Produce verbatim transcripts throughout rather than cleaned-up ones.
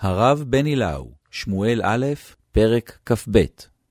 הרב בני לאו, שמואל א', פרק כ"ב.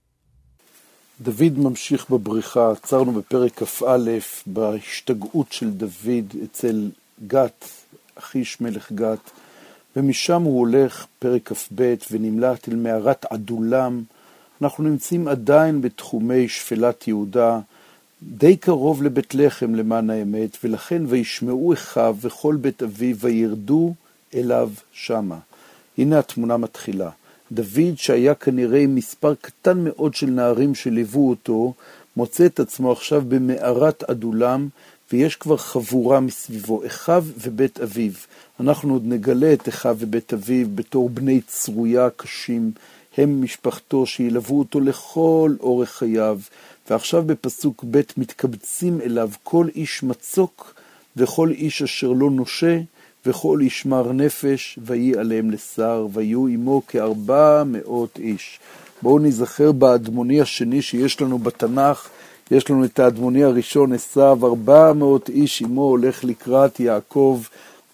דוד ממשיך בבריחה. עצרנו בפרק כ"א בהשתגעות של דוד אצל גת, אחיש מלך גת, ומשם הוא הולך פרק כ"ב ונמלט אל מערת עדולם. אנחנו נמצאים עדיין בתחומי שפלת יהודה, די קרוב לבית לחם למען האמת, ולכן וישמעו אחיו וכל בית אביו וירדו אליו שמה. הנה התמונה מתחילה. דוד, שהיה כנראה עם מספר קטן מאוד של נערים שליוו אותו, מוצא את עצמו עכשיו במערת עדולם, ויש כבר חבורה מסביבו, אחיו ובית אביו. אנחנו עוד נגלה את אחיו ובית אביו בתור בני צרויה קשים, הם משפחתו שילוו אותו לכל אורך חייו, ועכשיו בפסוק ב' מתקבצים אליו כל איש מצוק, וכל איש אשר לא נושה, וכל איש מר נפש, ויהי עליהם לשר, ויהיו עמו כארבע מאות איש. בואו נזכר באדמוני השני שיש לנו בתנ"ך, יש לנו את האדמוני הראשון, עשיו, ארבע מאות איש עמו הולך לקראת יעקב,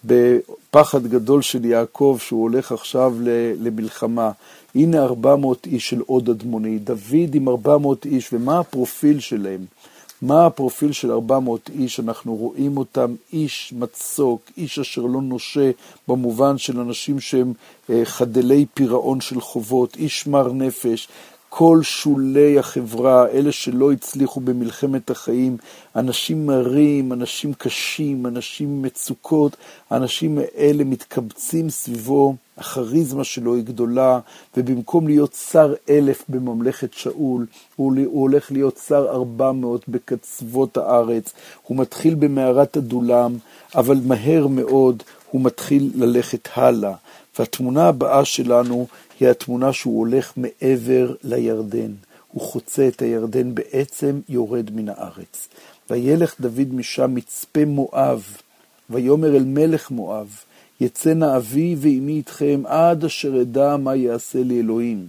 בפחד גדול של יעקב שהוא הולך עכשיו למלחמה. הנה ארבע מאות איש של עוד אדמוני, דוד עם ארבע מאות איש, ומה הפרופיל שלהם? מה הפרופיל של ארבע מאות איש? אנחנו רואים אותם איש מצוק, איש אשר לא נושה, במובן של אנשים שהם חדלי פירעון של חובות, איש מר נפש, כל שולי החברה, אלה שלא הצליחו במלחמת החיים, אנשים מרים, אנשים קשים, אנשים מצוקות, האנשים האלה מתקבצים סביבו, החריזמה שלו היא גדולה, ובמקום להיות שר אלף בממלכת שאול, הוא, הוא הולך להיות שר ארבע מאות בקצוות הארץ, הוא מתחיל במערת עדולם, אבל מהר מאוד הוא מתחיל ללכת הלאה, והתמונה הבאה שלנו היא התמונה שהוא הולך מעבר לירדן, הוא חוצה את הירדן, בעצם יורד מן הארץ. וילך דוד משם מצפה מואב, ויאמר אל מלך מואב, יצאנה אבי ואמי איתכם עד אשר אדע מה יעשה לי אלוהים.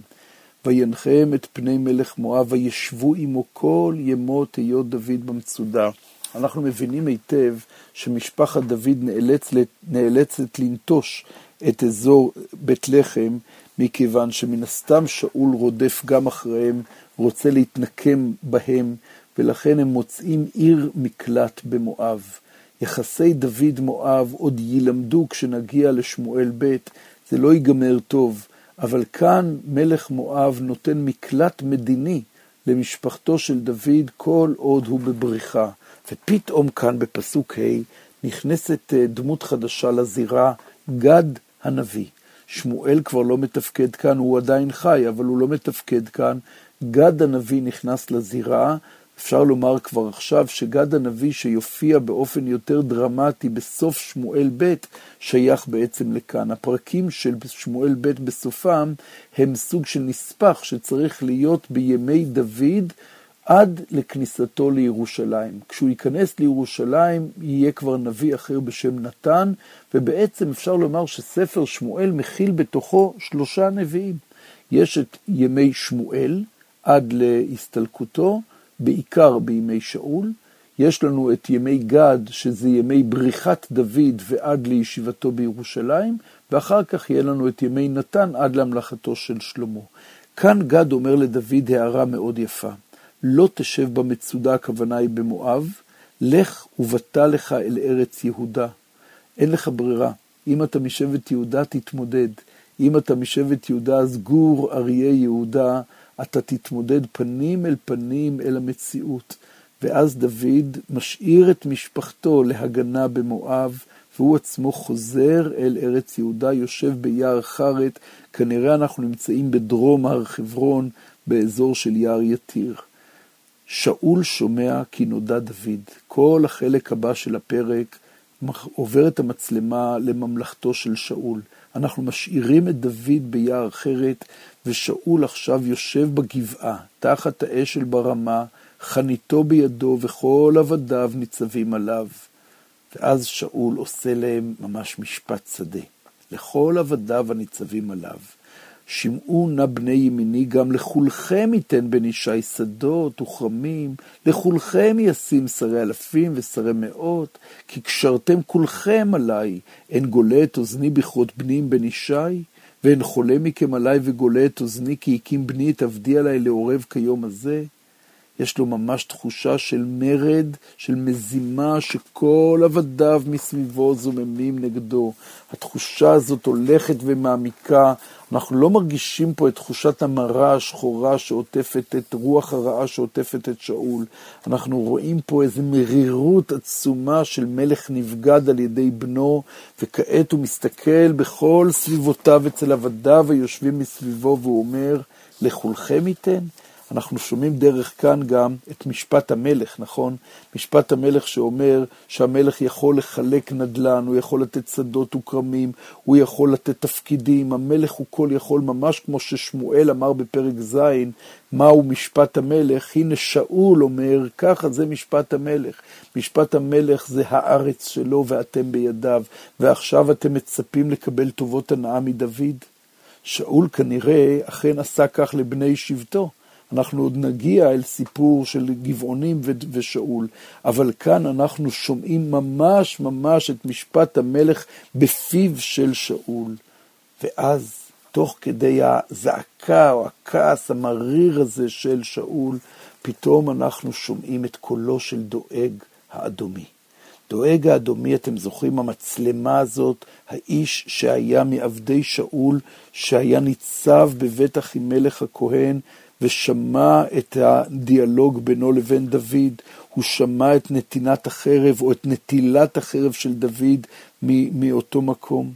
וינחם את פני מלך מואב, וישבו עמו כל ימות היות דוד במצודה. אנחנו מבינים היטב שמשפחת דוד נאלץ, נאלצת לנטוש את אזור בית לחם, מכיוון שמן הסתם שאול רודף גם אחריהם, רוצה להתנקם בהם, ולכן הם מוצאים עיר מקלט במואב. יחסי דוד מואב עוד ילמדו כשנגיע לשמואל ב', זה לא ייגמר טוב, אבל כאן מלך מואב נותן מקלט מדיני למשפחתו של דוד כל עוד הוא בבריחה. ופתאום כאן בפסוק ה' נכנסת דמות חדשה לזירה, גד הנביא. שמואל כבר לא מתפקד כאן, הוא עדיין חי, אבל הוא לא מתפקד כאן. גד הנביא נכנס לזירה, אפשר לומר כבר עכשיו שגד הנביא שיופיע באופן יותר דרמטי בסוף שמואל ב' שייך בעצם לכאן. הפרקים של שמואל ב' בסופם הם סוג של נספח שצריך להיות בימי דוד עד לכניסתו לירושלים. כשהוא ייכנס לירושלים יהיה כבר נביא אחר בשם נתן, ובעצם אפשר לומר שספר שמואל מכיל בתוכו שלושה נביאים. יש את ימי שמואל עד להסתלקותו, בעיקר בימי שאול, יש לנו את ימי גד, שזה ימי בריחת דוד ועד לישיבתו בירושלים, ואחר כך יהיה לנו את ימי נתן עד להמלכתו של שלמה. כאן גד אומר לדוד הערה מאוד יפה, לא תשב במצודה, הכוונה היא במואב, לך ובטא לך אל ארץ יהודה. אין לך ברירה, אם אתה משבט יהודה תתמודד, אם אתה משבט יהודה אז גור אריה יהודה, אתה תתמודד פנים אל פנים אל המציאות. ואז דוד משאיר את משפחתו להגנה במואב, והוא עצמו חוזר אל ארץ יהודה, יושב ביער חרת, כנראה אנחנו נמצאים בדרום הר חברון, באזור של יער יתיר. שאול שומע כי נודע דוד. כל החלק הבא של הפרק עובר את המצלמה לממלכתו של שאול. אנחנו משאירים את דוד ביער חרת, ושאול עכשיו יושב בגבעה, תחת האש של ברמה, חניתו בידו וכל עבדיו ניצבים עליו. ואז שאול עושה להם ממש משפט שדה. לכל עבדיו הניצבים עליו. שמעו נא בני ימיני, גם לכולכם ייתן בן ישי שדות וכרמים, לכולכם ישים שרי אלפים ושרי מאות, כי קשרתם כולכם עליי, אין גולה את אוזני בכרות בנים בן ישי, ואין חולה מכם עליי וגולה את אוזני, כי הקים בני את עבדי עליי לעורב כיום הזה. יש לו ממש תחושה של מרד, של מזימה, שכל עבדיו מסביבו זוממים נגדו. התחושה הזאת הולכת ומעמיקה. אנחנו לא מרגישים פה את תחושת המרה השחורה שעוטפת את רוח הרעה שעוטפת את שאול. אנחנו רואים פה איזו מרירות עצומה של מלך נבגד על ידי בנו, וכעת הוא מסתכל בכל סביבותיו אצל עבדיו היושבים מסביבו, והוא אומר, לכולכם ייתן. אנחנו שומעים דרך כאן גם את משפט המלך, נכון? משפט המלך שאומר שהמלך יכול לחלק נדל"ן, הוא יכול לתת שדות וכרמים, הוא יכול לתת תפקידים, המלך הוא כל יכול, ממש כמו ששמואל אמר בפרק זין, מהו משפט המלך? הנה שאול אומר, ככה זה משפט המלך. משפט המלך זה הארץ שלו ואתם בידיו, ועכשיו אתם מצפים לקבל טובות הנאה מדוד. שאול כנראה אכן עשה כך לבני שבטו. אנחנו עוד נגיע אל סיפור של גבעונים ושאול, אבל כאן אנחנו שומעים ממש ממש את משפט המלך בפיו של שאול. ואז תוך כדי הזעקה או הכעס המריר הזה של שאול, פתאום אנחנו שומעים את קולו של דואג האדומי. דואג האדומי, אתם זוכרים, המצלמה הזאת, האיש שהיה מעבדי שאול, שהיה ניצב בבית אחימלך הכהן, ושמע את הדיאלוג בינו לבין דוד, הוא שמע את נתינת החרב, או את נטילת החרב של דוד מאותו מקום.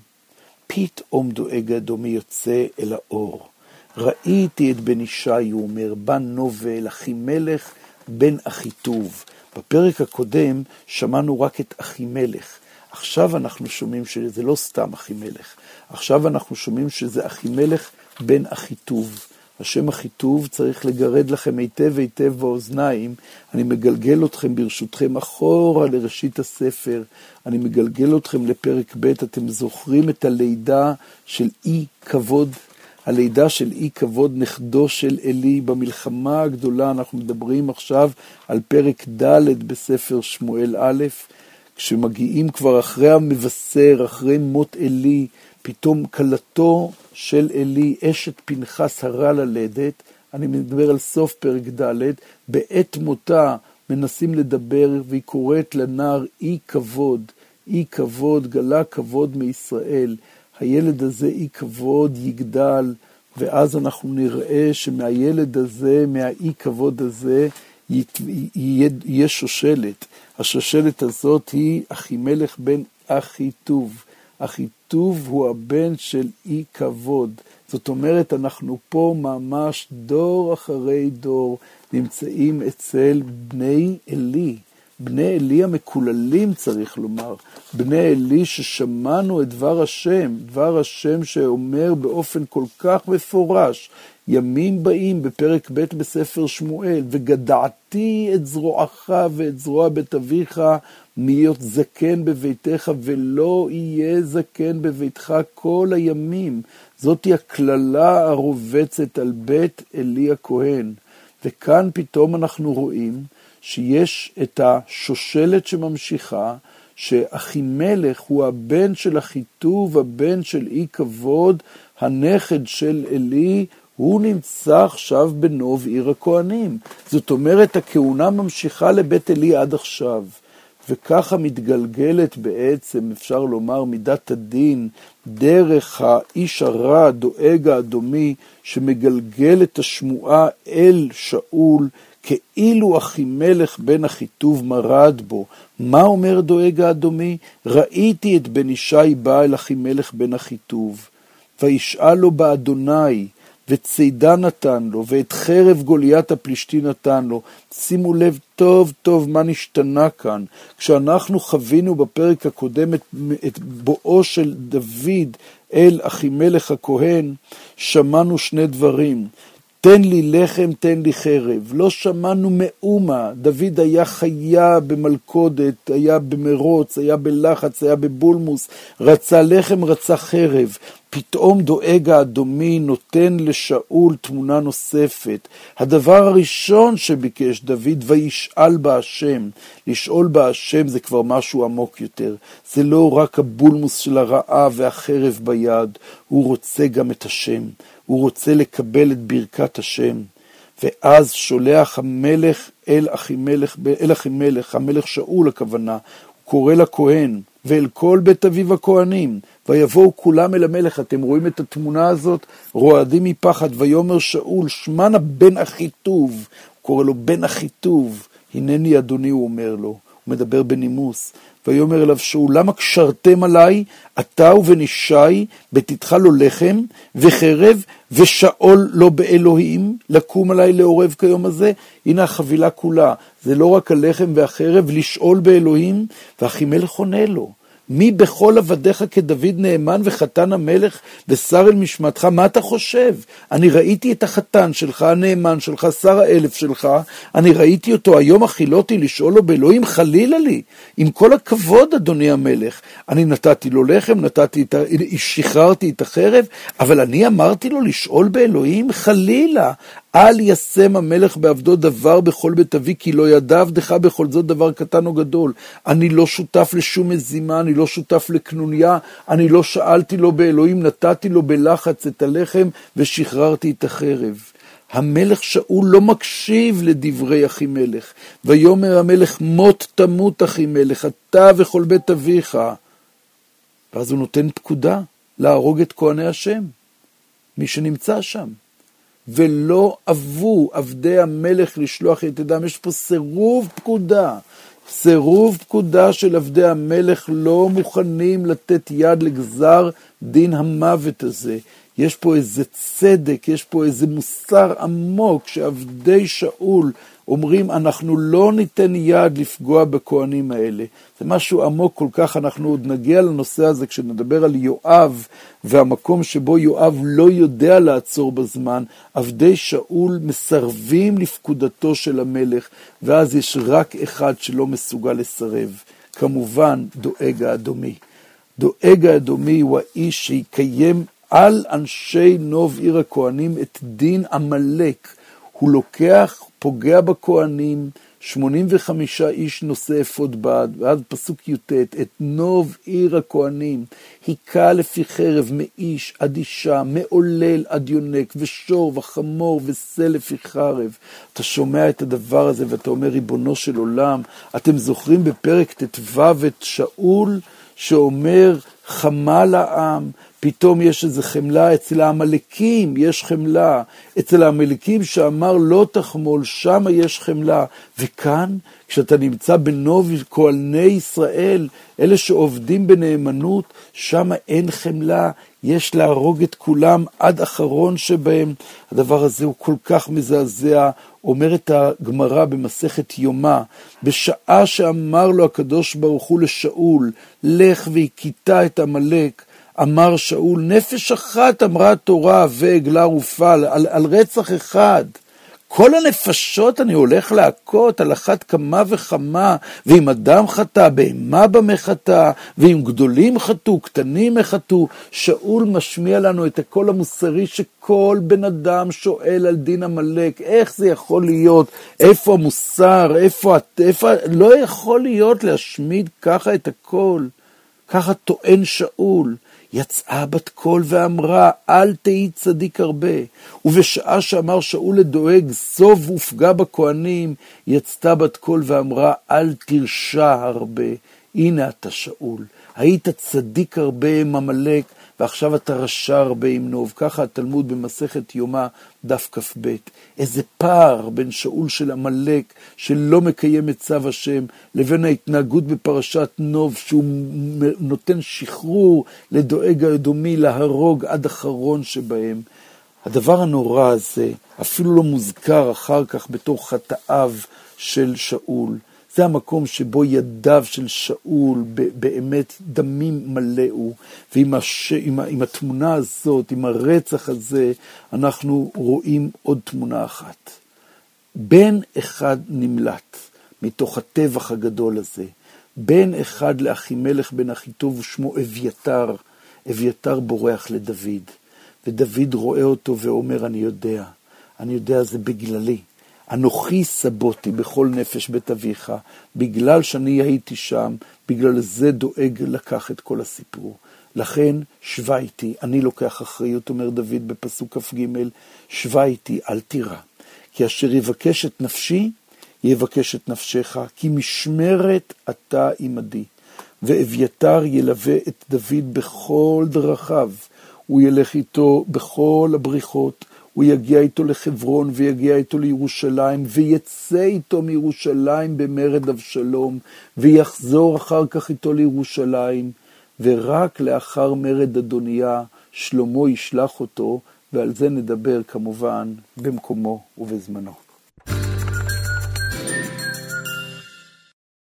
פתאום דואג האדומי יוצא אל האור. ראיתי את בן ישי, הוא אומר, בן נובל, אחימלך, בן אחיטוב. בפרק הקודם שמענו רק את אחימלך. עכשיו אנחנו שומעים שזה לא סתם אחימלך. עכשיו אנחנו שומעים שזה אחימלך בן אחיטוב. השם אחיטוב צריך לגרד לכם היטב היטב באוזניים. אני מגלגל אתכם ברשותכם אחורה לראשית הספר. אני מגלגל אתכם לפרק ב'. אתם זוכרים את הלידה של אי כבוד? הלידה של אי כבוד, נכדו של אלי במלחמה הגדולה. אנחנו מדברים עכשיו על פרק ד' בספר שמואל א', כשמגיעים כבר אחרי המבשר, אחרי מות אלי, פתאום קלתו של אלי, אשת פנחס הרה ללדת, אני מדבר על סוף פרק ד', בעת מותה מנסים לדבר, והיא קוראת לנער אי כבוד, אי כבוד, גלה כבוד מישראל, הילד הזה אי כבוד יגדל, ואז אנחנו נראה שמהילד הזה, מהאי כבוד הזה, יהיה, יהיה שושלת. השושלת הזאת היא אחימלך בן אחיטוב. אחיטוב הוא הבן של אי כבוד. זאת אומרת, אנחנו פה ממש דור אחרי דור נמצאים אצל בני אלי. בני אלי המקוללים צריך לומר. בני אלי ששמענו את דבר השם. דבר השם שאומר באופן כל כך מפורש. ימים באים בפרק ב' בספר שמואל, וגדעתי את זרועך ואת זרוע בית אביך להיות זקן בביתך, ולא יהיה זקן בביתך כל הימים. זאת היא הכללה הרובצת על בית אלי הכהן. וכאן פתאום אנחנו רואים שיש את השושלת שממשיכה, שאחימלך הוא הבן של אחיטוב, הבן של אי כבוד, הנכד של אלי, הוא נמצא עכשיו בנוב עיר הכהנים. זאת אומרת, הכהונה ממשיכה לבית אלי עד עכשיו. וככה מתגלגלת בעצם, אפשר לומר, מידת הדין, דרך האיש הרע, דואג האדומי, שמגלגל את השמועה אל שאול, כאילו אחימלך בן אחיטוב מרד בו. מה אומר דואג האדומי? ראיתי את בן ישי בא אל אחימלך בן אחיטוב, וישאל לו באדוני, וצידה נתן לו, ואת חרב גוליית הפלישתי נתן לו. שימו לב טוב טוב מה נשתנה כאן. כשאנחנו חווינו בפרק הקודם את, את בואו של דוד אל אחימלך הכהן, שמענו שני דברים. תן לי לחם, תן לי חרב. לא שמענו מאומה. דוד היה חיה במלכודת, היה במרוץ, היה בלחץ, היה בבולמוס, רצה לחם, רצה חרב. פתאום דואג האדומי נותן לשאול תמונה נוספת. הדבר הראשון שביקש דוד, וישאל בה השם. לשאול בה השם זה כבר משהו עמוק יותר. זה לא רק הבולמוס של הרעה והחרב ביד, הוא רוצה גם את השם. הוא רוצה לקבל את ברכת השם. ואז שולח המלך אל אחימלך, אל אחימלך, המלך שאול הכוונה, הוא קורא לכהן, ואל כל בית אביו הכהנים, ויבואו כולם אל המלך. אתם רואים את התמונה הזאת? רועדים מפחד, ויאמר שאול, שמנה בן אחיטוב, הוא קורא לו בן אחיטוב, הנני אדוני, הוא אומר לו, הוא מדבר בנימוס, ויאמר אליו שאול, למה קשרתם עליי, אתה ובן ישי, בתתך לו לחם, וחרב, ושאול לא באלוהים, לקום עליי לעורב כיום הזה? הנה החבילה כולה, זה לא רק הלחם והחרב, לשאול באלוהים, ואחימלך עונה לו, מי בכל עבדיך כדוד נאמן וחתן המלך ושר אל משמעתך? מה אתה חושב? אני ראיתי את החתן שלך, הנאמן שלך, שר האלף שלך, אני ראיתי אותו, היום אכילותי לשאול לו באלוהים? חלילה לי, עם כל הכבוד אדוני המלך, אני נתתי לו לחם, נתתי את ה... שחררתי את החרב, אבל אני אמרתי לו לשאול באלוהים? חלילה, אל ישם המלך בעבדו דבר בכל בית אבי, כי לא ידע עבדך בכל זאת דבר קטן או גדול. אני לא שותף לשום מזימה, אני לא שותף לקנוניה, אני לא שאלתי לו באלוהים, נתתי לו בלחץ את הלחם ושחררתי את החרב. המלך שאול לא מקשיב לדברי אחימלך, ויאמר המלך, מות תמות אחימלך, אתה וכל בית אביך. ואז הוא נותן פקודה להרוג את כהני השם, מי שנמצא שם. ולא אבו עבדי המלך לשלוח את ידם. יש פה סירוב פקודה, סירוב פקודה של עבדי המלך, לא מוכנים לתת יד לגזר דין המוות הזה. יש פה איזה צדק, יש פה איזה מוסר עמוק שעבדי שאול אומרים, אנחנו לא ניתן יד לפגוע בכהנים האלה. זה משהו עמוק כל כך, אנחנו עוד נגיע לנושא הזה כשנדבר על יואב, והמקום שבו יואב לא יודע לעצור בזמן, עבדי שאול מסרבים לפקודתו של המלך, ואז יש רק אחד שלא מסוגל לסרב. כמובן, דואג האדומי. דואג האדומי הוא האיש שיקיים על אנשי נוב עיר הכהנים את דין עמלק. הוא לוקח, פוגע בכהנים, שמונים וחמישה איש נושא אפוד בד, ועד פסוק י"ט, את נוב עיר הכהנים, היכה לפי חרב מאיש עד אישה, מעולל עד יונק, ושור וחמור ושה לפי חרב. אתה שומע את הדבר הזה ואתה אומר, ריבונו של עולם, אתם זוכרים בפרק ט"ו את שאול שאומר, חמה לעם, פתאום יש איזו חמלה, אצל העמלקים יש חמלה, אצל העמלקים שאמר לא תחמול, שם יש חמלה. וכאן, כשאתה נמצא בנוב כהני ישראל, אלה שעובדים בנאמנות, שם אין חמלה, יש להרוג את כולם עד אחרון שבהם. הדבר הזה הוא כל כך מזעזע, אומרת הגמרא במסכת יומא, בשעה שאמר לו הקדוש ברוך הוא לשאול, לך והכיתה את עמלק, אמר שאול, נפש אחת אמרה התורה ועגלה ופל, על, על רצח אחד. כל הנפשות אני הולך להכות על אחת כמה וכמה, ואם אדם חטא, בהמה במה חטא, ואם גדולים חטאו, קטנים חטאו. שאול משמיע לנו את הקול המוסרי שכל בן אדם שואל על דין עמלק, איך זה יכול להיות, איפה המוסר, איפה, איפה, לא יכול להיות להשמיד ככה את הקול, ככה טוען שאול. יצאה בת קול ואמרה, אל תהי צדיק הרבה. ובשעה שאמר שאול לדואג, סוב ופגע בכהנים, יצאה בת קול ואמרה, אל תרשע הרבה. הנה אתה שאול, היית צדיק הרבה עם עמלק, ועכשיו אתה רשע הרבה עם נוב. ככה התלמוד במסכת יומא דף כ"ב. איזה פער בין שאול של עמלק שלא מקיים את צו השם, לבין ההתנהגות בפרשת נוב שהוא נותן שחרור לדואג האדומי להרוג עד אחרון שבהם. הדבר הנורא הזה אפילו לא מוזכר אחר כך בתור חטאיו של שאול. זה המקום שבו ידיו של שאול באמת דמים מלאו, ועם הש... עם, עם התמונה הזאת, עם הרצח הזה, אנחנו רואים עוד תמונה אחת. בן אחד נמלט מתוך הטבח הגדול הזה, בן אחד לאחימלך בן אחיטוב ושמו אביתר. אביתר בורח לדוד, ודוד רואה אותו ואומר, אני יודע, אני יודע זה בגללי. אנוכי סבותי בכל נפש בית אביך, בגלל שאני הייתי שם, בגלל זה דואג לקח את כל הסיפור. לכן שווה איתי, אני לוקח אחריות, אומר דוד בפסוק כ"ג, שווה איתי, אל תירא. כי אשר יבקש את נפשי, יבקש את נפשך, כי משמרת אתה עמדי. ואביתר ילווה את דוד בכל דרכיו, הוא ילך איתו בכל הבריחות, הוא יגיע איתו לחברון ויגיע איתו לירושלים, ויצא איתו מירושלים במרד אבשלום, ויחזור אחר כך איתו לירושלים, ורק לאחר מרד אדוניה שלמה ישלח אותו, ועל זה נדבר כמובן במקומו ובזמנו.